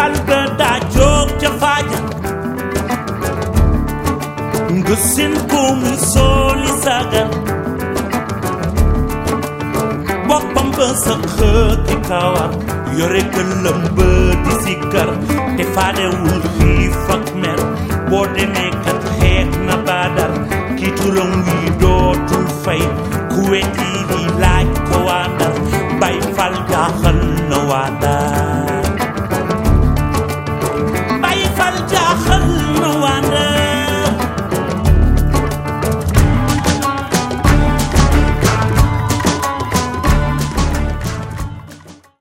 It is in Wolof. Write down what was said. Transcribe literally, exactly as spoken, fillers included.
fal ga daa jóg ca faaja nga seen ko mu sooli sagar boppam ba sa xëti kawar yore këlëm ba di sikkar te faadewul xiif ak mer boo demee kat xeex na baadar ki turam wi dootul fay ku weddi di laaj ko waandar bay fal jaaxal na waandar